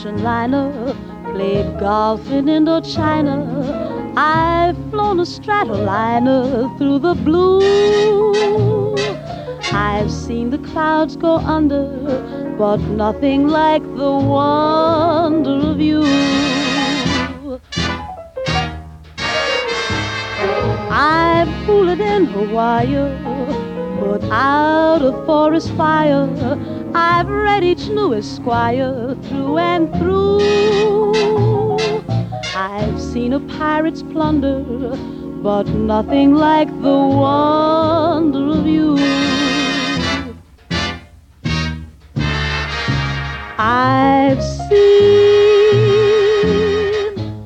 ocean liner, played golf in Indochina. I've flown a Stratoliner through the blue. I've seen the clouds go under, but nothing like the wonder of you. I've fooled in Hawaii, put out a forest fire. I've read each new esquire through and through. I've seen a pirate's plunder, but nothing like the wonder of you. I've